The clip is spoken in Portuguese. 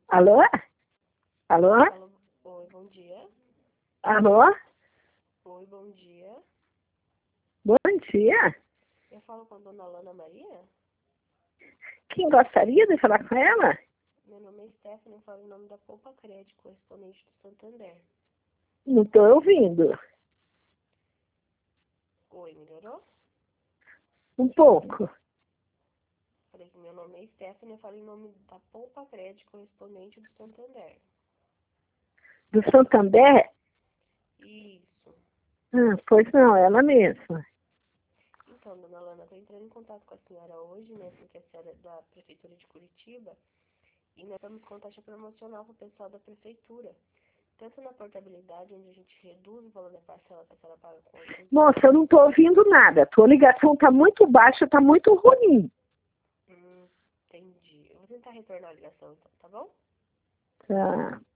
Alô? Alô? Alô, oi, bom dia. Alô? Oi, bom dia. Bom dia. Eu falo com a dona Lana Maria? Quem gostaria de falar com ela? Meu nome é Stephanie, eu falo em nome da Poupa Crédito, correspondente do Santander. Não estou ouvindo. Oi, melhorou? Um pouco. Falei que meu nome é Stephanie, eu falo em nome da Poupa Crédito, correspondente do Santander. Do Santander? Isso. Pois não, ela mesma. Então, dona Lana, estou entrando em contato com a senhora hoje, né, porque a senhora é da Prefeitura de Curitiba, e nós estamos com taxa promocional para o pessoal da Prefeitura. Tanto na portabilidade, onde a gente reduz o valor da parcela que a senhora paga com outros Moça, bancos. eu não estou ouvindo nada. Tua ligação está muito baixa, está muito ruim. Entendi. Eu vou tentar retornar a ligação, então, tá bom? Tá.